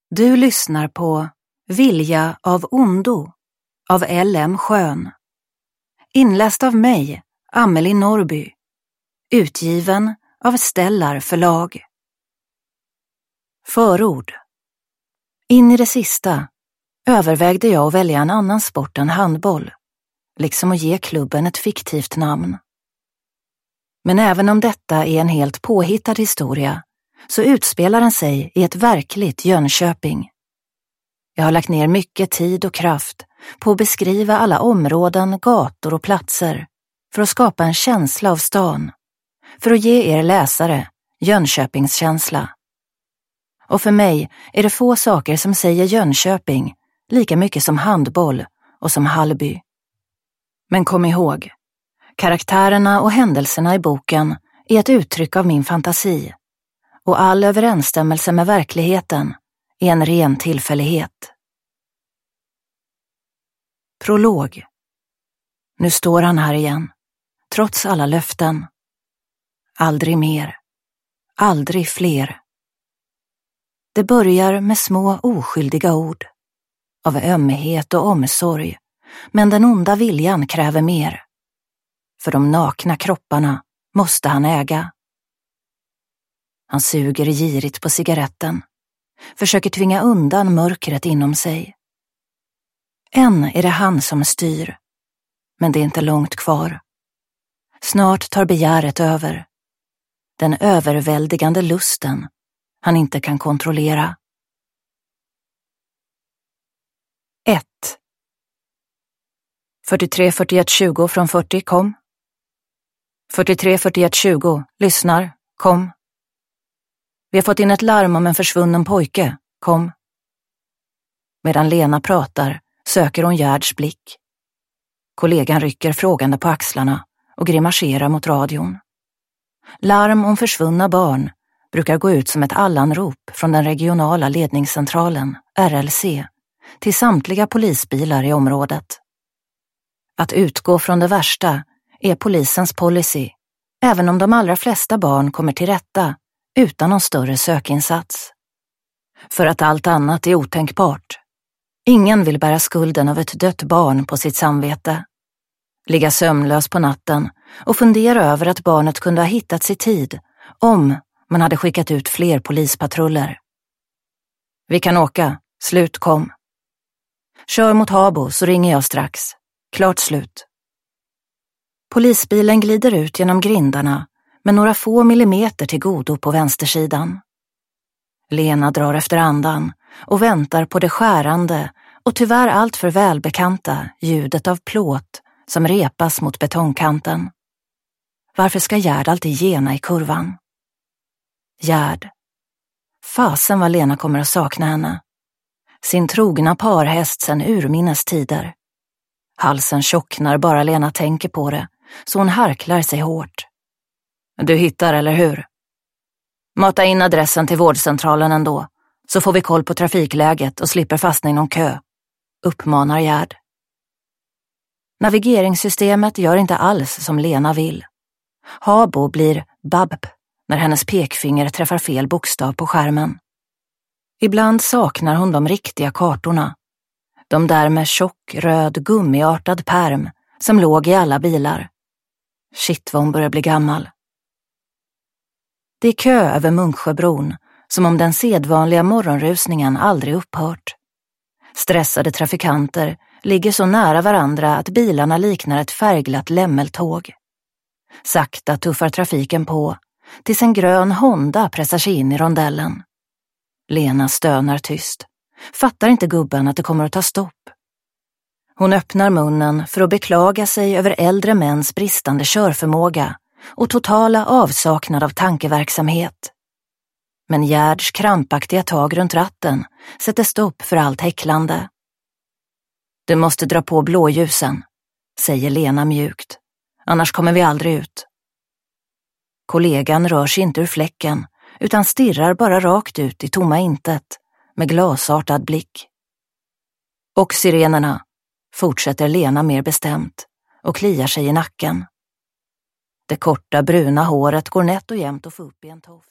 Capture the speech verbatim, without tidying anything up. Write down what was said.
Du lyssnar på Vilja av ondo av L M Schön. Inläst av mig, Amelie Norby. Utgiven av Stellar förlag. Förord. In i det sista övervägde jag att välja en annan sport än handboll, liksom att ge klubben ett fiktivt namn. Men även om detta är en helt påhittad historia så utspelar den sig i ett verkligt Jönköping. Jag har lagt ner mycket tid och kraft på att beskriva alla områden, gator och platser för att skapa en känsla av stan, för att ge er läsare Jönköpings känsla. Och för mig är det få saker som säger Jönköping lika mycket som handboll och som Hallby. Men kom ihåg, karaktärerna och händelserna i boken är ett uttryck av min fantasi, och all överensstämmelse med verkligheten är en ren tillfällighet. Prolog. Nu står han här igen, trots alla löften. Aldrig mer. Aldrig fler. Det börjar med små oskyldiga ord, av ömhet och omsorg, men den onda viljan kräver mer. För de nakna kropparna måste han äga. Han suger girigt på cigaretten, försöker tvinga undan mörkret inom sig. Än är det han som styr, men det är inte långt kvar. Snart tar begäret över. Den överväldigande lusten han inte kan kontrollera. ett. fyrtiotre fyrtioett tjugo från fyrtio, kom. fyrtiotre fyrtioett tjugo, lyssnar, kom. Vi har fått in ett larm om en försvunnen pojke, kom. Medan Lena pratar söker hon Gerds blick. Kollegan rycker frågande på axlarna och grimaserar mot radion. Larm om försvunna barn brukar gå ut som ett allanrop från den regionala ledningscentralen, R L C, till samtliga polisbilar i området. Att utgå från det värsta är polisens policy, även om de allra flesta barn kommer till rätta utan någon större sökinsats. För att allt annat är otänkbart. Ingen vill bära skulden av ett dött barn på sitt samvete. Ligga sömnlös på natten och fundera över att barnet kunde ha hittats i tid om man hade skickat ut fler polispatruller. Vi kan åka, slut kom. Kör mot Habo så ringer jag strax. Klart slut. Polisbilen glider ut genom grindarna med några få millimeter till godo på vänstersidan. Lena drar efter andan och väntar på det skärande och tyvärr allt för välbekanta ljudet av plåt som repas mot betongkanten. Varför ska Gerd alltid gena i kurvan? Gerd. Fasen vad Lena kommer att sakna henne. Sin trogna parhäst sen urminnes tider. Halsen tjocknar bara Lena tänker på det, så hon harklar sig hårt. Du hittar, eller hur? Mata in adressen till vårdcentralen ändå, så får vi koll på trafikläget och slipper fastna i någon kö, uppmanar Gerd. Navigeringssystemet gör inte alls som Lena vill. Habo blir babb när hennes pekfinger träffar fel bokstav på skärmen. Ibland saknar hon de riktiga kartorna. De där med tjock, röd, gummiartad pärm som låg i alla bilar. Shit vad hon börjar bli gammal. Det är kö över Munksjöbron, som om den sedvanliga morgonrusningen aldrig upphört. Stressade trafikanter ligger så nära varandra att bilarna liknar ett färgglatt lämmeltåg. Sakta tuffar trafiken på, tills en grön Honda pressar sig in i rondellen. Lena stönar tyst. Fattar inte gubben att det kommer att ta stopp. Hon öppnar munnen för att beklaga sig över äldre mäns bristande körförmåga och totala avsaknad av tankeverksamhet. Men Gerds krampaktiga tag runt ratten sätter stopp för allt häcklande. Du måste dra på blåljusen, säger Lena mjukt. Annars kommer vi aldrig ut. Kollegan rör sig inte ur fläcken utan stirrar bara rakt ut i tomma intet med glasartad blick. Och sirenerna, fortsätter Lena mer bestämt och kliar sig i nacken. Det korta bruna håret går nätt och jämnt och få upp i en toff.